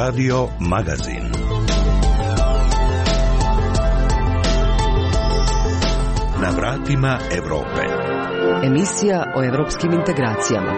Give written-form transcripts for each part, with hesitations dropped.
Radio Magazin. Na vratima Evrope. Emisija o evropskim integracijama.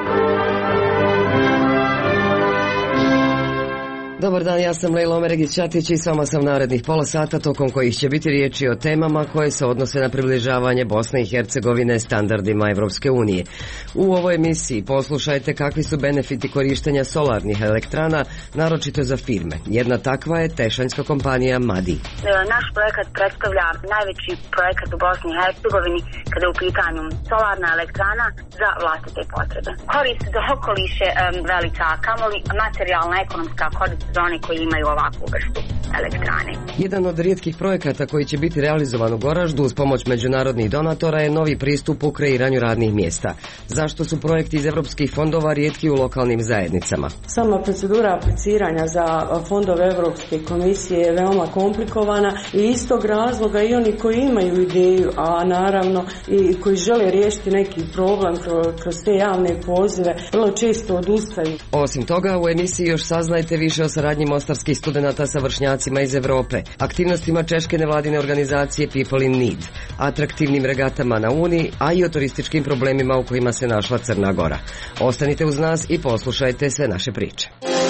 Dobar dan, ja sam Lejla Omeregić-Ćatić i s vama sam narednih pola sata, tokom kojih će biti riječi o temama koje se odnose na približavanje Bosne i Hercegovine standardima Evropske unije. U ovoj emisiji poslušajte kakvi su benefiti korištenja solarnih elektrana, naročito za firme. Jedna takva je tešanjska kompanija Madi. Naš projekat predstavlja najveći projekat u Bosni i Hercegovini kada je u pitanju solarna elektrana za vlastite potrebe. Korist za okoliš je velika, kamoli materijalna ekonomska korist za one koji imaju ovakvu vrstu elektrane. Jedan od rijetkih projekata koji će biti realizovan u Goraždu uz pomoć međunarodnih donatora je novi pristup u kreiranju radnih mjesta. Zašto su projekti iz evropskih fondova rijetki u lokalnim zajednicama? Sama procedura apliciranja za fondove Evropske komisije je veoma komplikovana i iz tog razloga i oni koji imaju ideju, a naravno i koji žele riješiti neki problem kroz te javne pozive, vrlo često odustaju. Osim toga, u emisiji još saznajte više o saradnji mostarskih studenata sa vršnjacima iz Evrope, aktivnostima češke nevladine organizacije People in Need, atraktivnim regatama na Uni, a i o turističkim problemima u kojima se našla Crna Gora. Ostanite uz nas i poslušajte sve naše priče.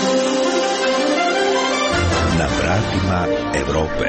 Na vratima Evrope.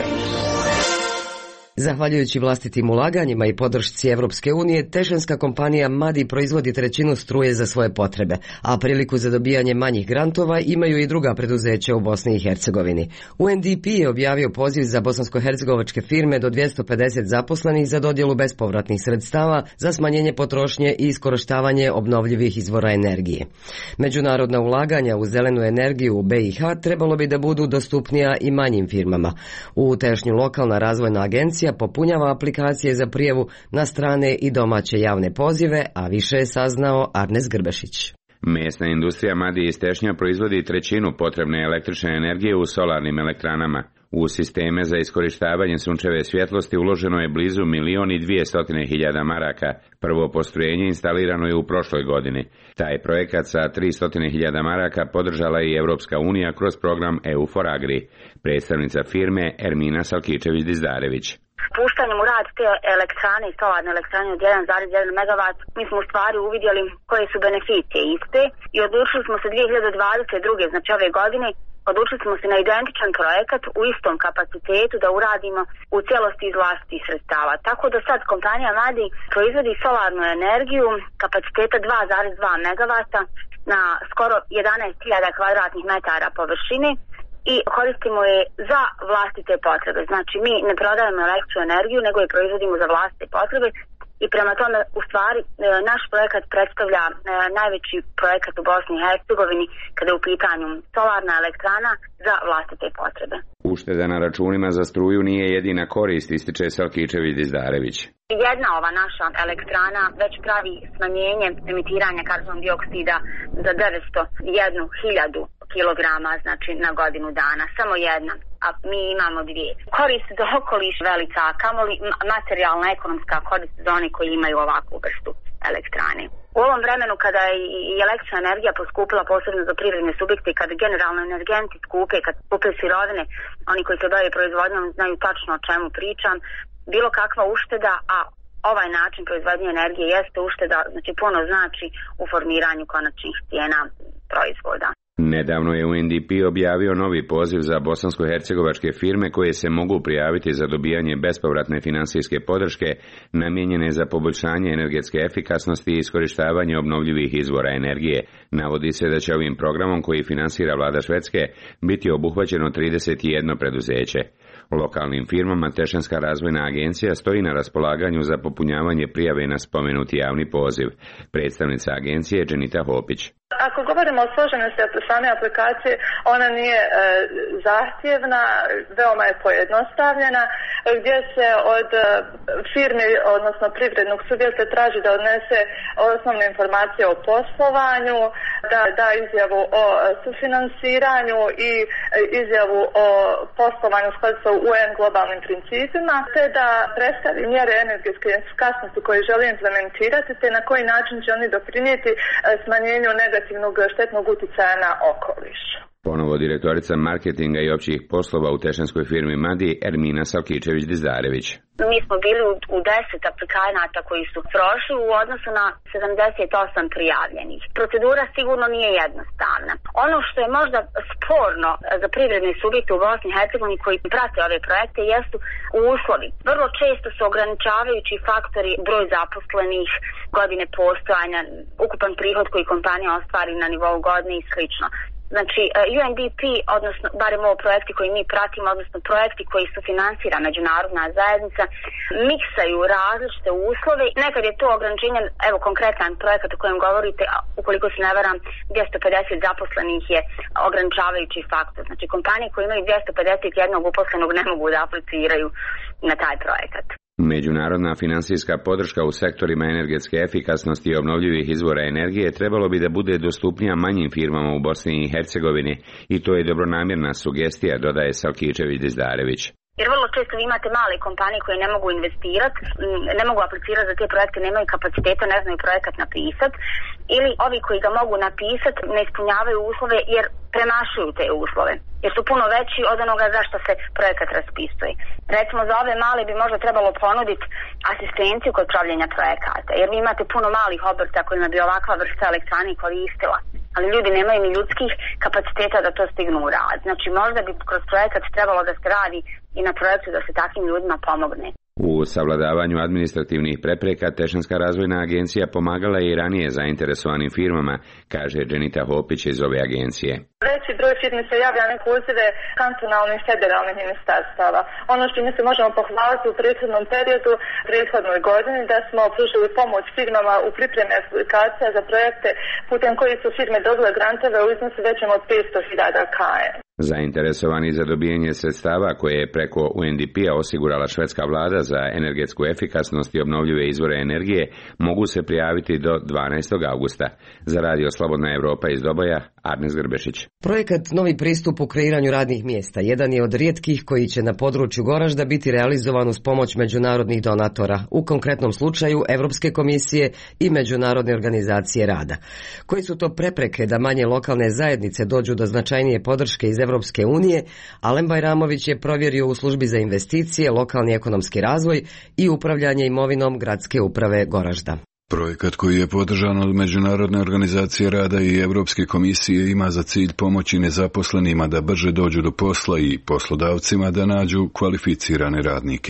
Zahvaljujući vlastitim ulaganjima i podršci Evropske unije, tešanjska kompanija Madi proizvodi trećinu struje za svoje potrebe, a priliku za dobijanje manjih grantova imaju i druga preduzeća u Bosni i Hercegovini. UNDP je objavio poziv za bosansko-hercegovačke firme do 250 zaposlenih za dodjelu bespovratnih sredstava za smanjenje potrošnje i iskorištavanje obnovljivih izvora energije. Međunarodna ulaganja u zelenu energiju u BiH trebalo bi da budu dostupnija i manjim firmama. U Tešnju lokalna razvojna agencija popunjava aplikacije za prijavu na strane i domaće javne pozive, a više je saznao Arnes Grbešić. Mesna industrija Madi iz Tešnja proizvodi trećinu potrebne električne energije u solarnim elektranama. U sisteme za iskorištavanje sunčeve svjetlosti uloženo je blizu 1.200.000 maraka. Prvo postrojenje instalirano je u prošloj godini. Taj projekat sa 300.000 maraka podržala je i Evropska unija kroz program EU for Agri. Predstavnica firme Ermina Salkičević-Dizdarević. Puštanjem u rad te elektrane i solarne elektrane od 1,1 MW, mi smo u stvari uvidjeli koje su beneficije iste i odlučili smo se 2022. znači ove godine, odlučili smo se na identičan projekat u istom kapacitetu da uradimo u cijelosti iz vlastitih sredstava. Tako da sad kompanija Madi proizvodi solarnu energiju kapaciteta 2,2 MW na skoro 11.000 kvadratnih metara površine i koristimo je za vlastite potrebe. Znači mi ne prodajemo električnu energiju, nego je proizvodimo za vlastite potrebe i prema tome u stvari naš projekat predstavlja najveći projekat u Bosni i Hercegovini kada je u pitanju solarna elektrana za vlastite potrebe. Ušteda na računima za struju nije jedina korist, ističe Salkičević-Dizdarević. Jedna ova naša elektrana već pravi smanjenje emitiranja karbon dioksida za 901.000 kilograma, znači na godinu dana, samo jedna, a mi imamo dvije. Korist za okoliš velika, kamoli materijalna ekonomska korist za one koji imaju ovakvu vrstu elektrane. U ovom vremenu kada je i električna energija poskupila, posebno za privredne subjekte, kada generalno energenti skupe, kad skupe sirovine, oni koji se bave proizvodnjom znaju tačno o čemu pričam, bilo kakva ušteda, a ovaj način proizvodnje energije jeste ušteda, znači puno znači u formiranju konačnih cijena proizvoda. Nedavno je UNDP objavio novi poziv za bosansko-hercegovačke firme koje se mogu prijaviti za dobijanje bespovratne finansijske podrške namijenjene za poboljšanje energetske efikasnosti i iskorištavanje obnovljivih izvora energije. Navodi se da će ovim programom koji finansira vlada Švedske biti obuhvaćeno 31 preduzeće. Lokalnim firmama Tešanjska razvojna agencija stoji na raspolaganju za popunjavanje prijave na spomenuti javni poziv. Predstavnica agencije Dženita Hopić. Ako govorimo o složenosti same aplikacije, ona nije zahtjevna, veoma je pojednostavljena, gdje se od firmi, odnosno privrednog subjekta traži da odnese osnovne informacije o poslovanju, da izjavu o sufinansiranju i izjavu o poslovanju u skladu sa UN globalnim principima, te da predstavi mjere energetske efikasnosti koje žele implementirati, te na koji način će oni doprinijeti smanjenju negativnog štetnog utjecaja na okoliš. Ponovo direktorica marketinga i općih poslova u tešanskoj firmi Madi, Ermina Salkičević-Dizdarević. Mi smo bili u 10 aplikanata koji su prošli u odnosu na 78 prijavljenih. Procedura sigurno nije jednostavna. Ono što je možda sporno za privredne subjekte u Bosni i Hercegovini koji prate ove projekte jesu uslovi. Vrlo često su ograničavajući faktori broj zaposlenih, godine postojanja, ukupan prihod koji kompanija ostvari na nivou godine i slično. Znači, UNDP, odnosno, barem ovo projekti koji mi pratimo, odnosno projekti koji su finansira međunarodna zajednica, miksaju različite uslove. Nekad je to ograničenje, evo konkretan projekat o kojem govorite, ukoliko se ne varam, 250 zaposlenih je ograničavajući faktor. Znači, kompanije koje imaju 251 uposlenog ne mogu da apliciraju na taj projekat. Međunarodna finansijska podrška u sektorima energetske efikasnosti i obnovljivih izvora energije trebalo bi da bude dostupnija manjim firmama u Bosni i Hercegovini i to je dobronamjerna sugestija, dodaje Salkičević-Dizdarević. Jer vrlo često vi imate male kompanije koje ne mogu investirati, ne mogu aplicirati za te projekte, nemaju kapaciteta, ne znaju projekat napisati, ili ovi koji ga mogu napisati ne ispunjavaju uslove jer premašuju te uslove, jer su puno veći od onoga za što se projekat raspisuje. Recimo za ove male bi možda trebalo ponuditi asistenciju kod pravljenja projekata, jer vi imate puno malih obrta kojima bi ovakva vrsta elektrane koristila, ali ljudi nemaju ni ljudskih kapaciteta da to stignu u rad. Znači možda bi kroz projekat trebalo da se radi i na projektu da se takvim ljudima pomogne. U savladavanju administrativnih prepreka Tešanska razvojna agencija pomagala je i ranije zainteresovanim firmama, kaže Dženita Hopić iz ove agencije. Veći broj firmi se javlja na pozive kantonalnih i federalnih ministarstava. Ono što mi se možemo pohvaliti u prethodnom periodu, prethodnoj godini, da smo pružili pomoć firmama u pripremi aplikacija za projekte putem koji su firme dobile grantove u iznosu većem od 500.000 KM. Zainteresovani za dobijanje sredstava koje je preko UNDP-a osigurala švedska vlada za energetsku efikasnost i obnovljive izvore energije mogu se prijaviti do 12. augusta. Za Radio Slobodna Evropa iz Doboja, Arnes Grbešić. Projekat Novi pristup u kreiranju radnih mjesta jedan je od rijetkih koji će na području Goražda biti realizovan uz pomoć međunarodnih donatora, u konkretnom slučaju Europske komisije i Međunarodne organizacije rada. Koji su to prepreke da manje lokalne zajednice dođu do značajnije podrške iz Europske unije, Alen Bajramović je provjerio u službi za investicije, lokalni ekonomski razvoj i upravljanje imovinom Gradske uprave Goražda. Projekat koji je podržan od Međunarodne organizacije rada i Europske komisije ima za cilj pomoći nezaposlenima da brže dođu do posla i poslodavcima da nađu kvalificirane radnike.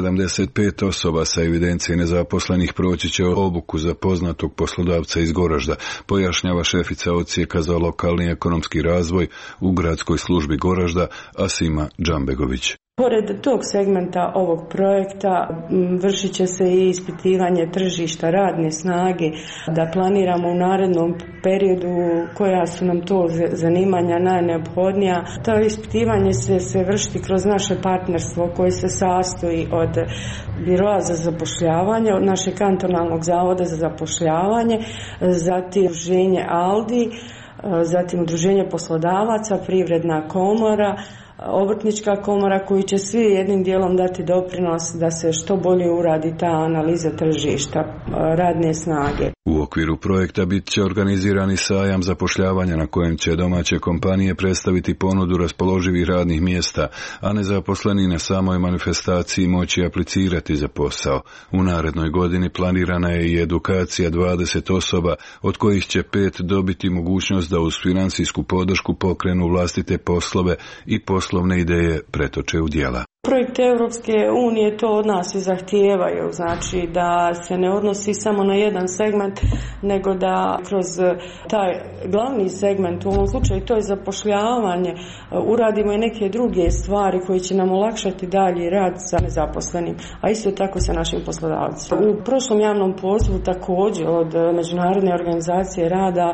75 osoba sa evidencije nezaposlenih proći će obuku za poznatog poslodavca iz Goražda, pojašnjava šefica odsjeka za lokalni ekonomski razvoj u gradskoj službi Goražda Asima Džambegović. Pored tog segmenta ovog projekta vršit će se i ispitivanje tržišta radne snage, da planiramo u narednom periodu koja su nam to zanimanja najneophodnija. To ispitivanje se vršiti kroz naše partnerstvo koje se sastoji od Biroa za zapošljavanje, od našeg kantonalnog zavoda za zapošljavanje, zatim udruženje ALDI, zatim udruženje poslodavaca, Privredna komora, Obrtnička komora, koji će svi jednim dijelom dati doprinos da se što bolje uradi ta analiza tržišta radne snage. U okviru projekta bit će organizirani sajam zapošljavanja na kojem će domaće kompanije predstaviti ponudu raspoloživih radnih mjesta, a nezaposleni na samoj manifestaciji moći aplicirati za posao. U narednoj godini planirana je i edukacija 20 osoba, od kojih će 5 dobiti mogućnost da uz financijsku podršku pokrenu vlastite poslove i poslovne ideje pretoče u djela. Projekte Europske unije to od nas i zahtijevaju, znači da se ne odnosi samo na jedan segment, nego da kroz taj glavni segment, u ovom slučaju to je zapošljavanje, uradimo i neke druge stvari koje će nam olakšati dalji rad sa nezaposlenim, a isto tako sa našim poslodavcima. U prošlom javnom pozivu također od Međunarodne organizacije rada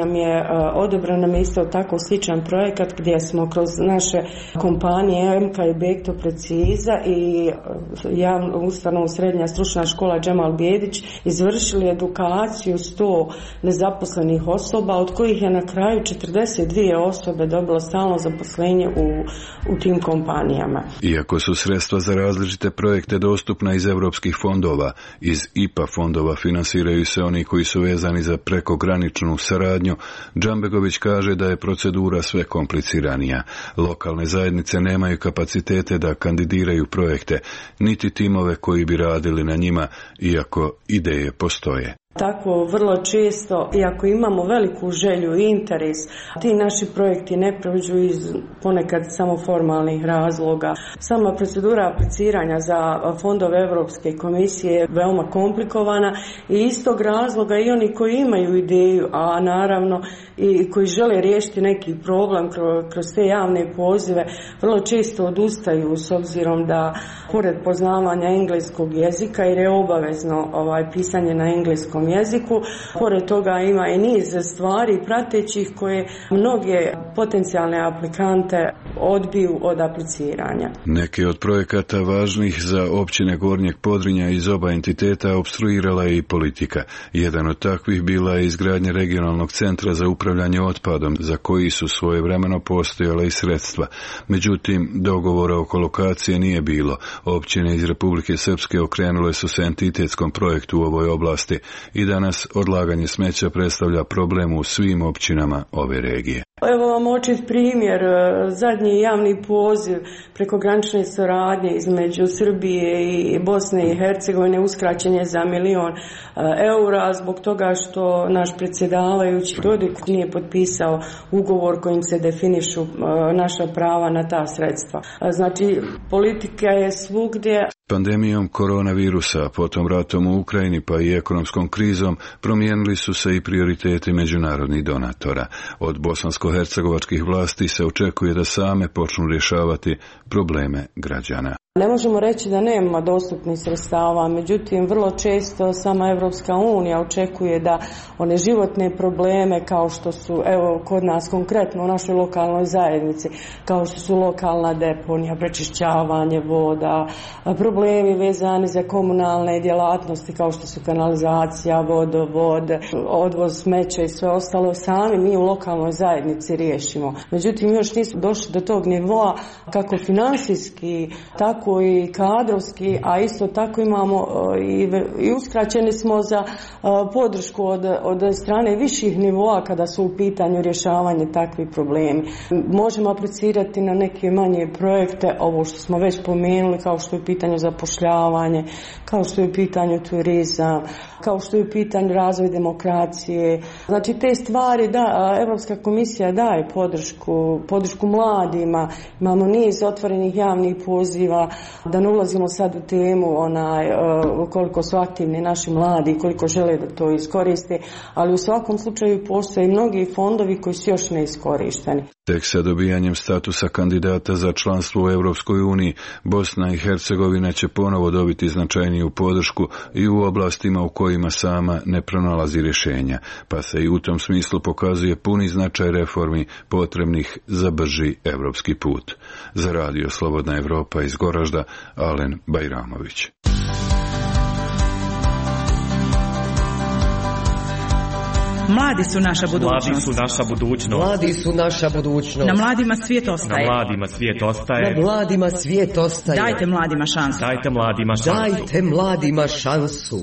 odobran nam je isto tako sličan projekat gdje smo kroz naše kompanije MK i Bekto Preciza i javnu ustanovu Srednja stručna škola Džemal Bjedić izvršili edukaciju 100 nezaposlenih osoba, od kojih je na kraju 42 osobe dobilo stalno zaposlenje u tim kompanijama. Iako su sredstva za različite projekte dostupna iz europskih fondova, iz IPA fondova finansiraju se oni koji su vezani za prekograničnu saradnju, Džambegović kaže da je procedura sve kompliciranija. Lokalne zajednice nemaju kapacitete da kandidiraju projekte, niti timove koji bi radili na njima, iako ideje postoje. Tako vrlo često, iako imamo veliku želju i interes, ti naši projekti ne prođu iz ponekad samo formalnih razloga. Sama procedura apliciranja za fondove Europske komisije je veoma komplikovana i iz tog razloga i oni koji imaju ideju, a naravno i koji žele riješiti neki problem kroz te javne pozive, vrlo često odustaju s obzirom da pored poznavanja engleskog jezika, jer je obavezno pisanje na engleskom jeziku, pored toga ima i niz stvari pratećih koje mnoge potencijalne aplikante odbiju od apliciranja. Neke od projekata važnih za općine Gornjeg Podrinja iz oba entiteta opstruirala je i politika. Jedan od takvih bila je izgradnja regionalnog centra za upravljanje otpadom, za koji su svojevremeno postojala i sredstva. Međutim, dogovora oko lokacije nije bilo. Općine iz Republike Srpske okrenule su se entitetskom projektu u ovoj oblasti i danas odlaganje smeća predstavlja problem u svim općinama ove regije. Evo vam očit primjer, zadnji javni poziv prekogranične suradnje između Srbije i Bosne i Hercegovine uskraćen je za €1 milion zbog toga što naš predsjedavajući Dodik nije potpisao ugovor kojim se definišu naša prava na ta sredstva. Znači, politika je svugdje. Pandemijom koronavirusa, potom ratom u Ukrajini pa i ekonomskom krizom promijenili su se i prioriteti međunarodnih donatora. Od bosansko-hercegovačkih vlasti se očekuje da same počnu rješavati probleme građana. Ne možemo reći da nema dostupnih sredstava, međutim vrlo često sama Evropska unija očekuje da one životne probleme kao što su, evo kod nas konkretno u našoj lokalnoj zajednici, kao što su lokalna deponija, prečišćavanje voda, problemi vezani za komunalne djelatnosti kao što su kanalizacija, vodovod, odvoz smeća i sve ostalo, sami mi u lokalnoj zajednici riješimo. Međutim još nismo došli do tog nivoa kako financijski, tako i kadrovski, a isto tako imamo i uskraćeni smo za podršku od strane viših nivoa kada su u pitanju rješavanje takvih problemi. Možemo aplicirati na neke manje projekte, ovo što smo već pomenuli, kao što je u pitanju zapošljavanje, kao što je u pitanju turizam, kao što je u pitanju razvoj demokracije. Znači te stvari, da, Europska komisija daje podršku mladima, imamo niz otvorenih javnih poziva, da ne ulazimo sad u temu koliko su aktivni naši mladi, koliko žele da to iskoriste, ali u svakom slučaju postoje mnogi fondovi koji su još neiskorišteni. Tek sa dobijanjem statusa kandidata za članstvo u Europskoj uniji, Bosna i Hercegovina će ponovo dobiti značajniju podršku i u oblastima u kojima sama ne pronalazi rješenja, pa se i u tom smislu pokazuje puni značaj reformi potrebnih za brži europski put. Za Radio Slobodna Evropa iz Goražda, Alen Bajramović. Mladi su naša budućnost. Mladi su naša budućnost. Mladi su naša budućnost. Na mladima svijet ostaje. Na mladima svijet ostaje. Na mladima svijet ostaje. Dajte mladima šansu. Dajte mladima šansu. Dajte mladima šansu.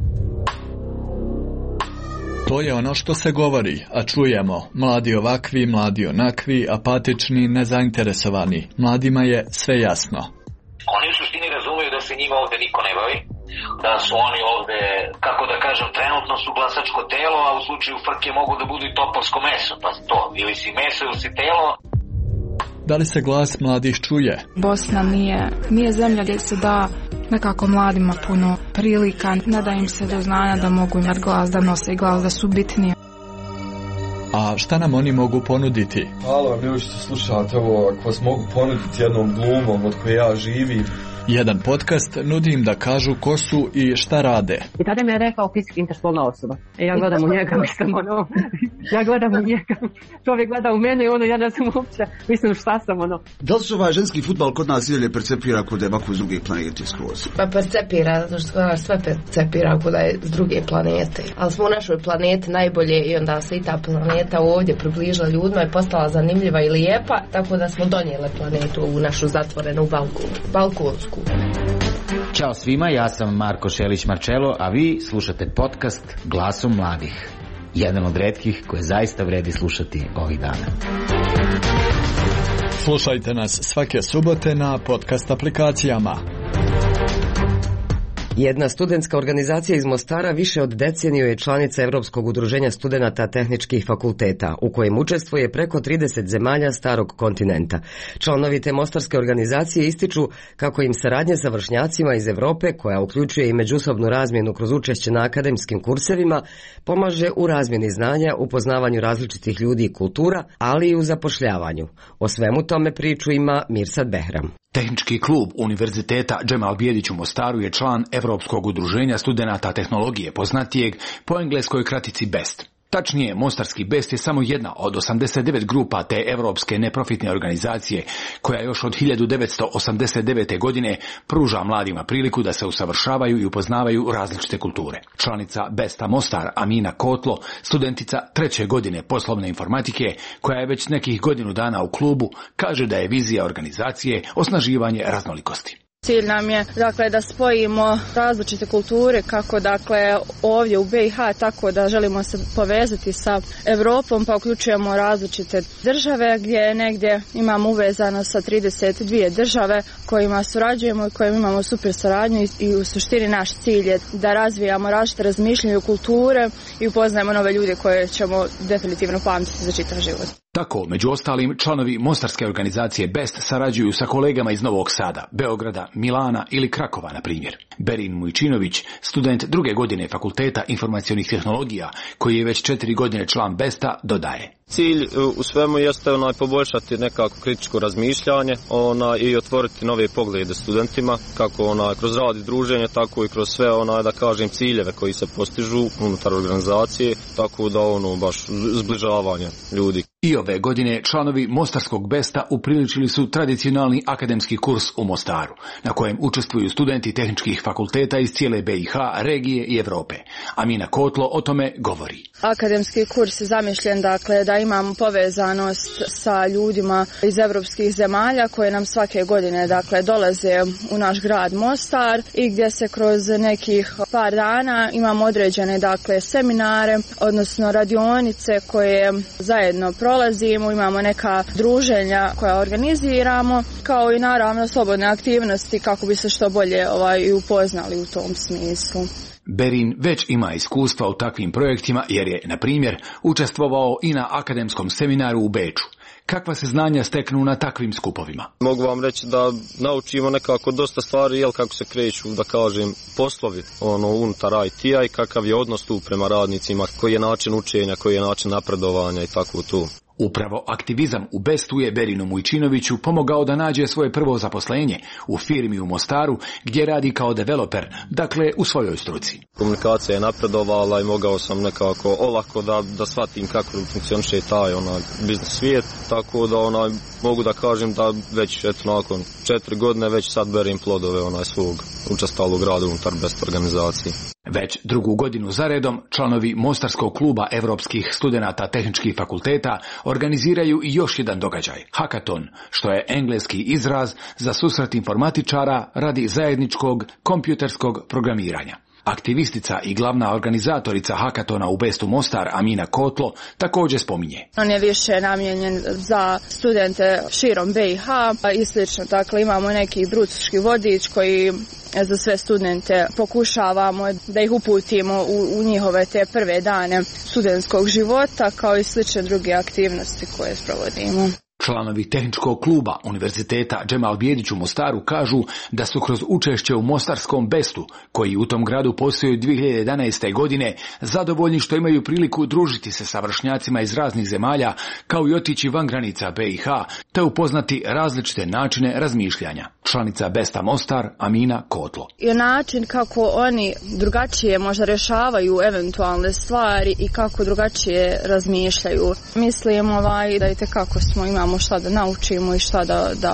To je ono što se govori, a čujemo. Mladi ovakvi, mladi onakvi, apatični, nezainteresovani. Mladima je sve jasno. Oni u suštini razumiju da se njima ovdje niko ne bavi, da su oni ovdje, kako da kažem, trenutno su glasačko telo, a u slučaju frke mogu da budu i topovsko meso, pa to, ili si meso ili si telo. Da li se glas mladih čuje? Bosna nije zemlja gdje se da nekako mladima puno prilika, ne da im se do znanja da mogu imati glas, da nose glas, da su bitniji. A šta nam oni mogu ponuditi? Halo, milí što slušate ovo, ako vas mogu ponuditi jednom glumom od koje ja živim, Jedan podcast nudi im da kažu ko su i šta rade. I tada mi je rekao fizički interspolna osoba. Ja gledam u njega, ja gledam u njega. Čovjek gleda u mene i ja ne znam uopće, šta sam Da li se ovaj ženski fudbal kod nas ili percepira kod je ovako s druge planete skroz? Pa percepira, zato što sve percepira kod je s druge planete. Ali smo u našoj planeti najbolje i onda se i ta planeta ovdje približila ljudima i postala zanimljiva i lijepa, tako da smo donijeli planetu u našu zatvorenu balkonsku. Ćao svima, ja sam Marko Šelić-Marčelo, a vi slušate podcast Glasom mladih. Jedan od retkih koje zaista vredi slušati ovih dana. Slušajte nas svake subote na podcast aplikacijama. Jedna studentska organizacija iz Mostara više od deceniju je članica Europskog udruženja studenata tehničkih fakulteta, u kojem učestvuje preko 30 zemalja starog kontinenta. Članovi te mostarske organizacije ističu kako im saradnja sa vršnjacima iz Europe, koja uključuje i međusobnu razmjenu kroz učešće na akademskim kursevima, pomaže u razmjeni znanja, upoznavanju različitih ljudi i kultura, ali i u zapošljavanju. O svemu tome priču ima Mirsad Behram. Tehnički klub Univerziteta Džemal Bijedić u Mostaru je član Europskog udruženja studenata tehnologije, poznatijeg po engleskoj kratici BEST. Tačnije, Mostarski BEST je samo jedna od 89 grupa te europske neprofitne organizacije, koja još od 1989. godine pruža mladima priliku da se usavršavaju i upoznavaju različite kulture. Članica BEST-a Mostar, Amina Kotlo, studentica 3. godine poslovne informatike, koja je već nekih godinu dana u klubu, kaže da je vizija organizacije osnaživanje raznolikosti. Cilj nam je da spojimo različite kulture kako ovdje u BiH, tako da želimo se povezati sa Europom, pa uključujemo različite države gdje negdje imamo uvezano sa 32 države kojima surađujemo i kojima imamo super saradnju i u suštini naš cilj je da razvijamo različite razmišljanja kulture i upoznajemo nove ljude koje ćemo definitivno pamtiti za čitav život. Tako, među ostalim, članovi mostarske organizacije BEST sarađuju sa kolegama iz Novog Sada, Beograda, Milana ili Krakova, na primjer. Berin Mujčinović, student 2. godine Fakulteta informacionih tehnologija, koji je već 4 godine član BEST-a, dodaje. Cilj u svemu jeste poboljšati nekako kritičko razmišljanje i otvoriti nove poglede studentima, kako kroz rad i druženje, tako i kroz sve ciljeve koji se postižu unutar organizacije, tako da baš zbližavanje ljudi. I ove godine članovi Mostarskog BEST-a upriličili su tradicionalni akademski kurs u Mostaru, na kojem učestvuju studenti tehničkih fakulteta iz cijele BiH, regije i Europe. Amina Kotlo o tome govori. Akademski kurs je zamišljen da imamo povezanost sa ljudima iz evropskih zemalja koje nam svake godine dolaze u naš grad Mostar i gdje se kroz nekih par dana imamo određene seminare, odnosno radionice koje zajedno prolazimo, imamo neka druženja koja organiziramo, kao i naravno slobodne aktivnosti kako bi se što bolje i upoznali u tom smislu. Berin već ima iskustva u takvim projektima jer je, na primjer, učestvovao i na akademskom seminaru u Beču. Kakva se znanja steknu na takvim skupovima? Mogu vam reći da naučimo nekako dosta stvari, kako se kreću, poslovi unutar IT-a i kakav je odnos tu prema radnicima, koji je način učenja, koji je način napredovanja i tako tu. Upravo aktivizam u BEST-u je Berinu Mujčinoviću pomogao da nađe svoje prvo zaposlenje u firmi u Mostaru, gdje radi kao developer, u svojoj struci. Komunikacija je napredovala i mogao sam nekako olako da shvatim kako funkcioniše taj biznis svijet, tako da mogu da kažem da već nakon 4 godine već sad berim plodove svog učestalog rada unutar BEST organizacije. Već 2. godinu zaredom članovi Mostarskog kluba evropskih studenata tehničkih fakulteta organiziraju i još jedan događaj, hakaton, što je engleski izraz za susret informatičara radi zajedničkog kompjuterskog programiranja. Aktivistica i glavna organizatorica hakatona u BEST-u Mostar, Amina Kotlo, također spominje. On je više namijenjen za studente širom BiH i slično. Imamo neki brucoški vodič koji za sve studente pokušavamo da ih uputimo u njihove te prve dane studentskog života, kao i slične druge aktivnosti koje sprovodimo. Članovi tehničkog kluba Univerziteta Džemal Bijedić u Mostaru kažu da su kroz učešće u Mostarskom BEST-u, koji u tom gradu postoji 2011. godine, zadovoljni što imaju priliku družiti se sa vršnjacima iz raznih zemalja, kao i otići van granica BiH, te upoznati različite načine razmišljanja. članica Besta Mostar Amina Kotlo. I način kako oni drugačije možda rješavaju eventualne stvari i kako drugačije razmišljaju. Mislim da itekako imamo šta da naučimo i šta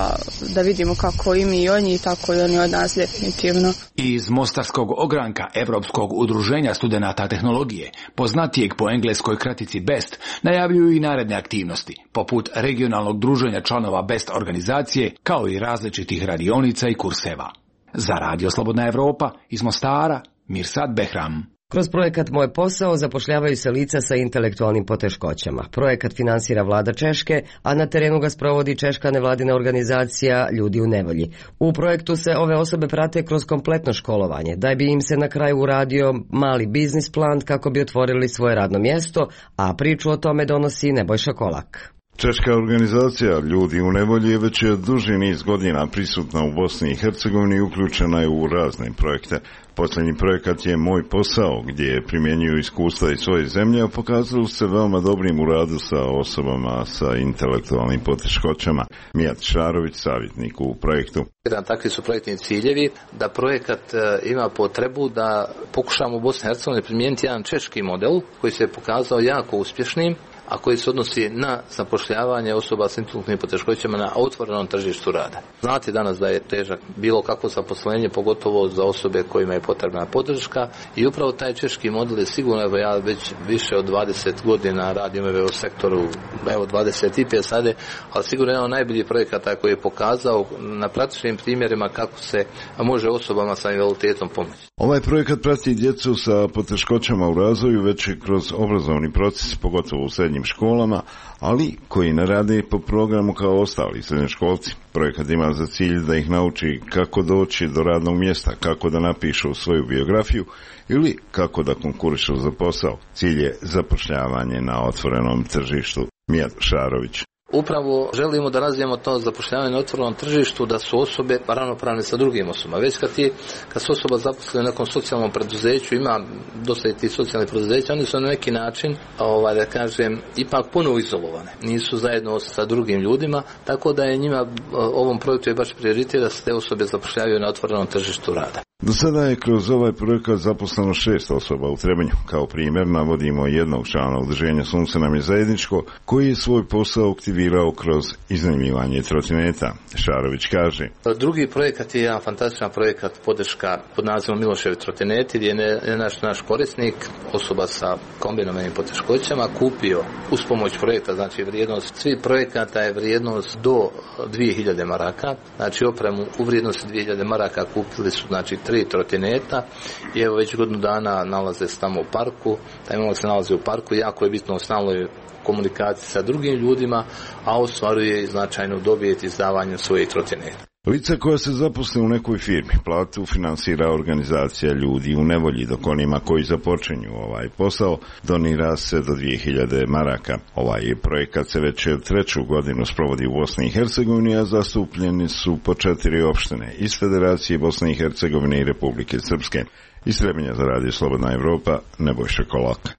da vidimo kako i mi i oni, tako i oni od nas definitivno. Iz mostarskog ogranka Evropskog udruženja studenata tehnologije, poznatijeg po engleskoj kratici BEST, najavljuju i naredne aktivnosti, poput regionalnog druženja članova BEST organizacije, kao i različitih radionica i kurseva. Za Radio Slobodna Evropa, iz Mostara, Mirsad Behram. Kroz projekat Moj posao zapošljavaju se lica sa intelektualnim poteškoćama. Projekat finansira vlada Češke, a na terenu ga sprovodi češka nevladina organizacija Ljudi u nevolji. U projektu se ove osobe prate kroz kompletno školovanje, da bi im se na kraju uradio mali biznis plan kako bi otvorili svoje radno mjesto, a priču o tome donosi Nebojša Kolak. Češka organizacija Ljudi u nevolji je već duži niz godina prisutna u Bosni i Hercegovini i uključena je u razne projekte. Posljednji projekat je Moj posao, gdje primjenjuju iskustva iz svoje zemlje, a pokazali se veoma dobrim u radu sa osobama sa intelektualnim poteškoćama. Mijat Šarović, savjetnik u projektu. Takvi su projektni ciljevi, da projekat ima potrebu da pokušamo u Bosni i Hercegovini primijeniti jedan češki model koji se je pokazao jako uspješnim, a koji se odnosi na zapošljavanje osoba s intelektualnim poteškoćama na otvorenom tržištu rada. Znate danas da je težak bilo kakvo zaposlenje, pogotovo za osobe kojima je potrebna podrška, i upravo taj češki model je sigurno, evo ja već više od 20 godina radim u sektoru, evo 25 sada, ali sigurno jedan od najboljih projekata koji je pokazao na praktičnim primjerima kako se može osobama sa invaliditetom pomoći. Ovaj projekat prati djecu sa poteškoćama u razvoju već kroz obrazovni proces, pogotovo u srednjim školama, ali koji ne rade po programu kao ostali srednjoškolci. Projekat ima za cilj da ih nauči kako doći do radnog mjesta, kako da napišu svoju biografiju ili kako da konkurišu za posao. Cilj je zapošljavanje na otvorenom tržištu. Mijat Šarović. Upravo želimo da razvijemo to zapošljavanje na otvorenom tržištu, da su osobe ravnopravne sa drugim osobama. Već kad su osoba zaposlena u nekom socijalnom preduzeću, ima dosta i tih socijalnih preduzeća, oni su na neki način, da kažem, ipak ponovo izolovane. Nisu zajedno sa drugim ljudima, tako da je njima ovom projektu je baš prioritet da se te osobe zapošljavaju na otvorenom tržištu rada. Do sada je kroz ovaj projekat zaposleno 6 osoba u Trebinju. Kao primjer navodimo jednog člana udruženja Sunce nam je zajedničko, koji je svoj posao aktivirao kroz iznajmljivanje trotineta. Šarović kaže. Drugi projekat je jedan fantastičan projekat podrška pod nazivom Miloševi trotineti, gdje je naš korisnik, osoba sa kombinovanim poteškoćama, kupio uz pomoć projekta, znači vrijednost svih projekata je vrijednost do 2000 maraka, znači opremu u vrijednosti 2000 maraka kupili su znači 3 trotineta i evo već godinu dana nalaze se tamo u parku. Taj momak se nalazi u parku, jako je bitno u stalnoj komunikaciji sa drugim ljudima, a ostvaruje značajnu dobit izdavanjem svojih trotineta. Lica koja se zaposle u nekoj firmi, platu finansira organizacija Ljudi u nevolji, dok onima koji započinju ovaj posao donira se do 2000 maraka. Ovaj projekat se već 3. godinu sprovodi u Bosni i Hercegovini, a zastupljeni su po 4 opštine iz Federacije Bosne i Hercegovine i Republike Srpske. Iz Trebinja za Radio Slobodna Evropa, Nebojša Kolak.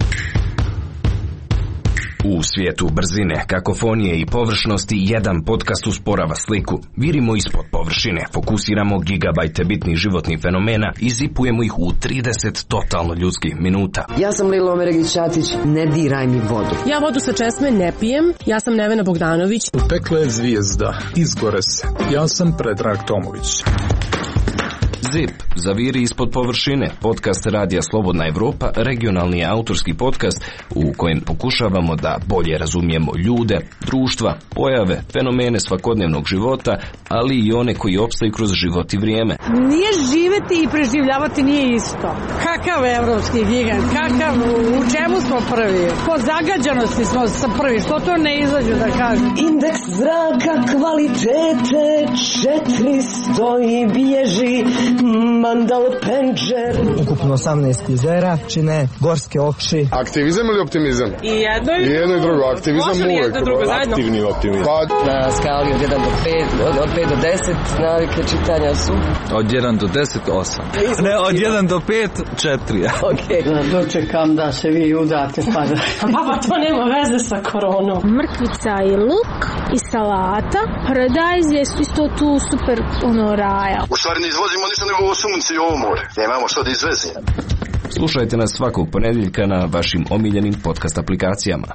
U svijetu brzine, kakofonije i površnosti jedan podcast usporava sliku. Virimo ispod površine, fokusiramo gigabajte bitnih životnih fenomena i zipujemo ih u 30 totalno ljudskih minuta. Ja sam Lilo Omeregić-Ćatić, ne diraj mi vodu. Ja vodu sa česme ne pijem, ja sam Nevena Bogdanović. Pekla je zvijezda, izgore se. Ja sam Predrag Tomović. ZIP, zaviri ispod površine, podcast Radija Slobodna Evropa, regionalni autorski podcast u kojem pokušavamo da bolje razumijemo ljude, društva, pojave, fenomene svakodnevnog života, ali i one koji opstaju kroz život i vrijeme. Nije živjeti i preživljavati nije isto. Kakav evropski gigant, u čemu smo prvi? Po zagađanosti smo prvi, što to ne izađu da kažem? Indeks zraka kvalitete 400 i bježi Mandal Penđer. Ukupno 18 kruzera čine gorske oči. Aktivizam ili optimizam? I jedno i drugo. Aktivizam uvijek. Aktivni optimizam. Na skali od 1 do 5, od 5 do 10 navike čitanja su? Od 1 do 10, 8. Ne, od 1 do 5, 4. Okay. Dočekam da se vi udarite salate spada. Baba, to nema veze sa koronom. Mrkvica i luk i salata. Paradajz je isto tu super raja. U stvari ne izvozimo ništa nego ovo sunce i ovo more. Nemamo što da izvezimo. Slušajte nas svakog ponedjeljka na vašim omiljenim podcast aplikacijama.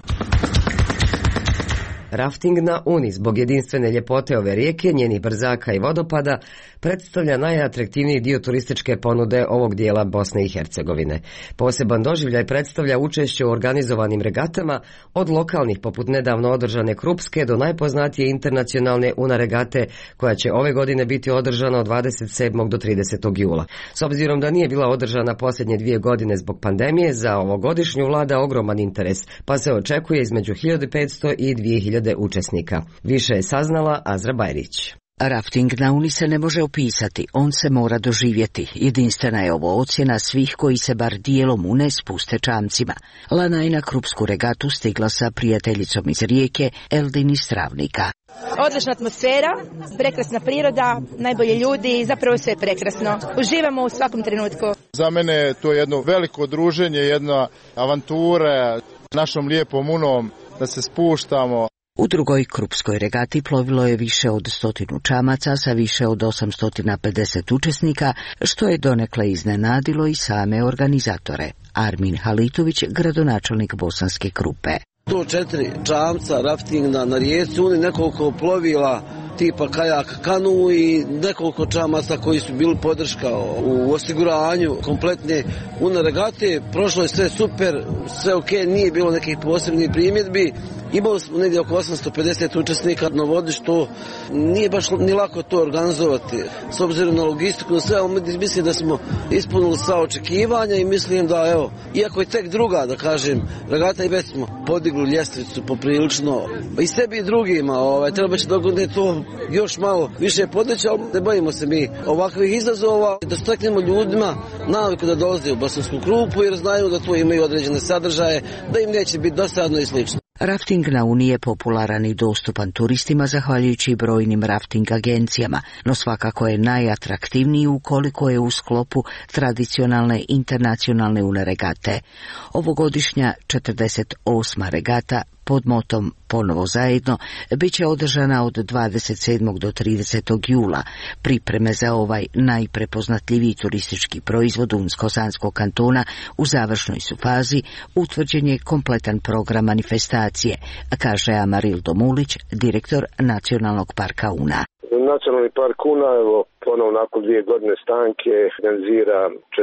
Rafting na Uni zbog jedinstvene ljepote ove rijeke, njenih brzaka i vodopada predstavlja najatraktivniji dio turističke ponude ovog dijela Bosne i Hercegovine. Poseban doživljaj predstavlja učešće u organizovanim regatama od lokalnih poput nedavno održane Krupske do najpoznatije internacionalne Una regate koja će ove godine biti održana od 27. do 30. jula. S obzirom da nije bila održana posljednje 2 godine zbog pandemije, za ovogodišnju vlada ogroman interes, pa se očekuje između 1500 i 2000 učesnika. Više je saznala Azra Bajrić. Rafting na Uni se ne može opisati, on se mora doživjeti. Jedinstvena je ovo ocjena svih koji se bar dijelom Une spuste čamcima. Lana je na Krupsku regatu stigla sa prijateljicom iz Rijeke, Eldin iz Travnika. Odlična atmosfera, prekrasna priroda, najbolji ljudi, zapravo sve je prekrasno. Uživamo u svakom trenutku. Za mene je to jedno veliko druženje, jedna avantura našom lijepom Unom da se spuštamo. U drugoj Krupskoj regati plovilo je više od 100 čamaca sa više od 850 učesnika, što je donekle iznenadilo i same organizatore. Armin Halitović, gradonačelnik Bosanske Krupe. 104 čamca raftinga na rijeci Uni, nekoliko plovila tipa kajak, kanu i nekoliko čamaca koji su bili podrška u osiguranju kompletne Una regate. Prošlo je sve super, sve ok, nije bilo nekih posebnih primjedbi. Imali smo negdje oko 850 učesnika na vodi, što nije baš ni lako to organizovati. S obzirom na logistiku, sve, mislim da smo ispunili sva očekivanja i mislim da, evo, iako je tek druga, da kažem, regata, i već smo podigli ljestvicu poprilično i sebi i drugima. Treba će dogodne to još malo više podići, ali ne bojimo se mi ovakvih izazova, da steknemo ljudima naviku da dolaze u Bosansku Krupu jer znaju da tu imaju određene sadržaje, da im neće biti dosadno i slično. Rafting na Uni je popularan i dostupan turistima zahvaljujući brojnim rafting agencijama, no svakako je najatraktivniji ukoliko je u sklopu tradicionalne internacionalne Una regate. Ovogodišnja 48. regata pod motom Ponovo zajedno bit će održana od 27. do 30. jula. Pripreme za ovaj najprepoznatljiviji turistički proizvod Unsko-Sanskog kantona u završnoj su fazi, utvrđen je kompletan program manifestacije, kaže Amarildo Mulić, direktor Nacionalnog parka Una. Nacionalni park Una, evo, ponovno nakon 2 godine stanke organizira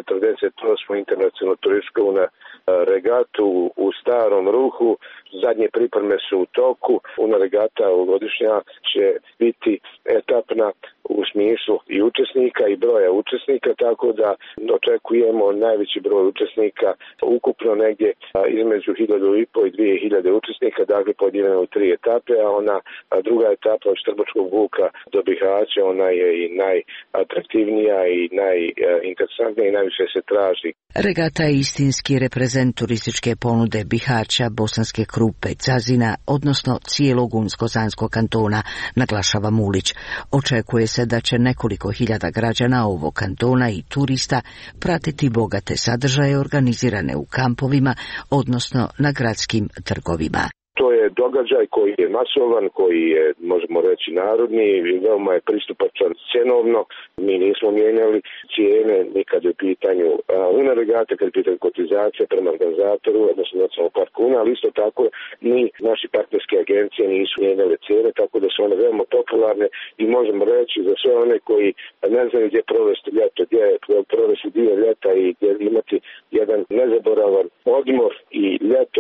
48. internacionalnu turističku Una regatu u starom ruhu. Zadnje pripreme su u toku. Una regata ovogodišnja će biti etapna u smislu i učesnika i broja učesnika, tako da očekujemo najveći broj učesnika, ukupno negdje između 1500 i 2000 učesnika, dakle podijeljeno u 3 etape, a ona druga etapa od Štrbačkog vuka do Bihaća, ona je i najatraktivnija i najinteresantnija i najviše se traži. Regata je istinski reprezent turističke ponude Bihaća, Bosanske Krupe, Cazina, odnosno cijelog Unsko-Sanskog kantona, naglašava Mulić. Očekuje se da će nekoliko hiljada građana ovog kantona i turista pratiti bogate sadržaje organizirane u kampovima, odnosno na gradskim trgovima. To je događaj koji je masovan, koji je, možemo reći, narodni i veoma je pristupačan cjenovno. Mi nismo mijenjali cijene nikad u pitanju Una regate, kad je pitanje kotizacije prema organizatoru, odnosno Nacionalnog parka Una, ali isto tako ni naši partnerske agencije nisu mijenjale cijene, tako da su one veoma popularne i možemo reći za sve one koji ne znaju gdje provesti ljeto, gdje provesti dio ljeta i gdje imati jedan nezaboravan odmor i ljeto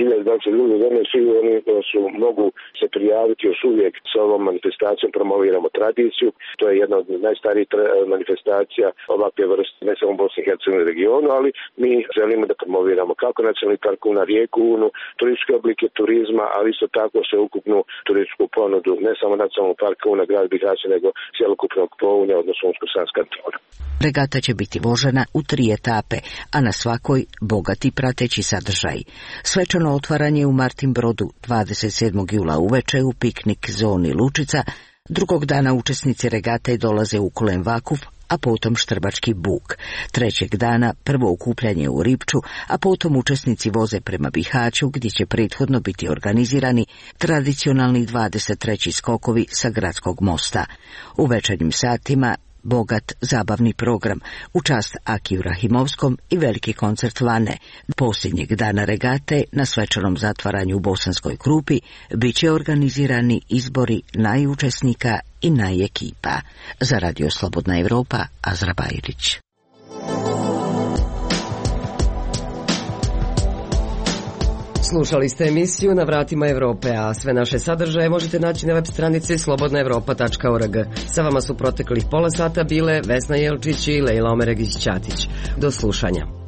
2022. Svi oni su mogu se prijaviti još uvijek s ovom manifestacijom, promoviramo tradiciju. To je jedna od najstarijih manifestacija ovakve vrste, ne samo u Bosni i Hercegovini regionu, ali mi želimo da promoviramo kako Nacionalni park Una, rijeku Unu, turističke oblike turizma, ali isto tako sve ukupnu turističku ponudu, ne samo Nacionalnog parka Una, grad Bihaća, nego cjelokupnog Pounja, odnosno Unsko-Sanskog kantona. Regata će biti vožena u 3 etape, a na svakoj bogati prateći sadržaj. Svečano otvaranje u Martinbrodu 27. jula uveče u piknik zoni Lučica. Drugog dana učesnici regate dolaze u Kulen Vakuf, a potom štrbački buk. Trećeg dana prvo okupljanje u Ripču, a potom učesnici voze prema Bihaću gdje će prethodno biti organizirani tradicionalni 23. skokovi sa gradskog mosta. U večernjim satima bogat zabavni program u čast Akiju Rahimovskom i veliki koncert Vane. Posljednjeg dana regate na svečanom zatvaranju u Bosanskoj Krupi bit će organizirani izbori najučesnika i najekipa. Za Radio Slobodna Evropa, Azra Bajrić. Slušali ste emisiju Na vratima Evrope, a sve naše sadržaje možete naći na web stranici slobodnaevropa.org. Sa vama su proteklih pola sata bile Vesna Jelčić i Lejla Omeregić-Ćatić. Do slušanja.